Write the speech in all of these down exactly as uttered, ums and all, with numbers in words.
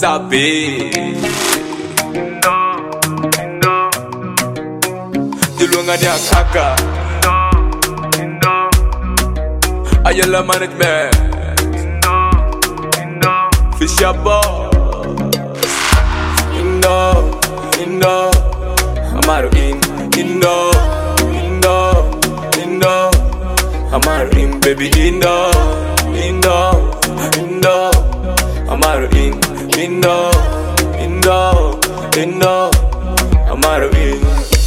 sabi Tulungan niya kaka Ayala management Fisher boss Indo, Indo Amaro in, Indo, Indo, Indo Amaro in, baby Indo, Indo, Indo Amaro in, Indo, Indo, Indo Amaro in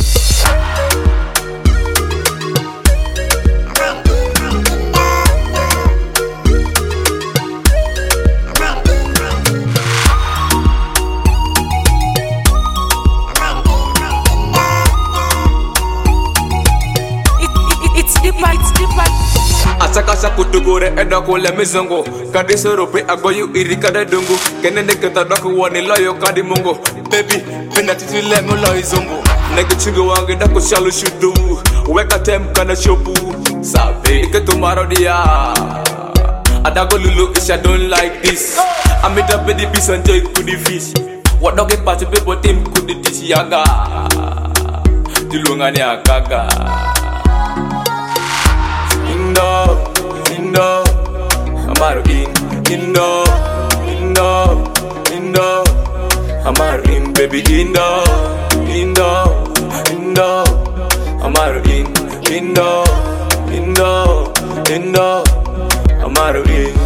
Asakasa kutugure edoko le mizongo Kadi sorope agoyu irikade dungu Kenene keta doku wani loyo kadi mungo Baby, pena titi le mulo izongo Nege chungu wangi dako shalu shudu Weka tem kana shopu Sabi ike tomorrow dia Adago lulu ish I don't like this I made up with the piece and joy kudi fish What dog it party people team kudi dish yaga Dilunga ni akaga Indo, Indo, Amaro in, Indo, Indo, Indo, Amaro in, baby Indo, Indo, Indo, Amaro in, Indo, Indo, Indo, Amaro in.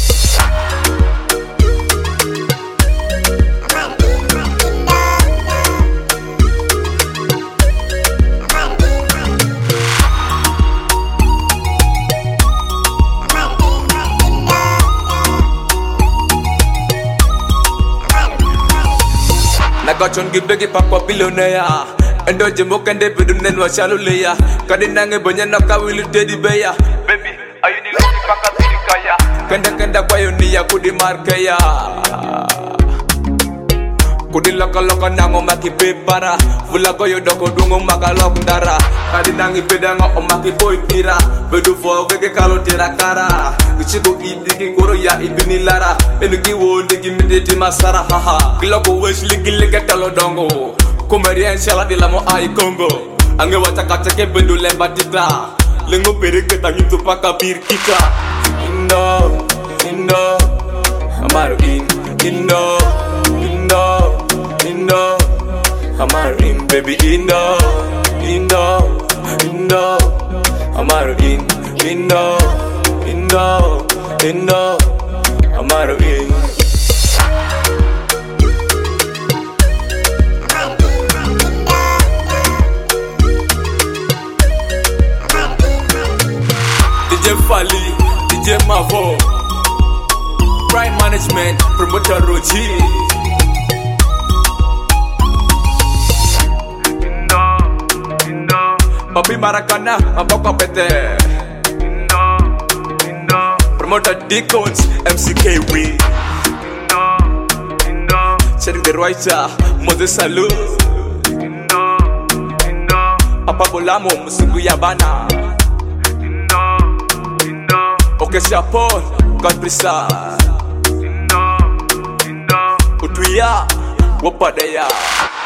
Nagachon gibegi pakwa billionaire Endo jemo kende bedunen wa shaluleya Kadi nange bonye naka wili tedi beya Baby, ayuni lodi paka pirikaya Kenda kenda kwa yuniya kudi markeya Kudi loka loka nango maki pepara Vula goyo doko dungo maka lok ndara Kadi nangi pedanga o maki boy tira Bedu fo vege kalo tira kara Kichigo idiki koro ya ibini lara Enuki wo ndigi mideti masara haha Kiloko wesh ligi ligi talo dongo Kumerien shala di lamo ai Congo Ange wataka teke bendu lemba tita Lengo perike tangitu paka bir kita Indo, Indo Amaro in, Indo, Indo, Indo Amaro in, baby Indo, Indo, Indo Amaro in, Indo, Indo, Indo Amaro in D J Fali, D J Mavo Prime Management, Promoter Roji Indo, Indo Papi Maracana, Maboko Pete Indo, Indo Promoter Deacons, M C K W Indo, Indo Check the writer, Moses Salu Indo, Indo Papa Bolamo, Musugu Yabana Indo, Indo Okay, Chapeau, God bless Indo, Indo Utuya, Wapadaya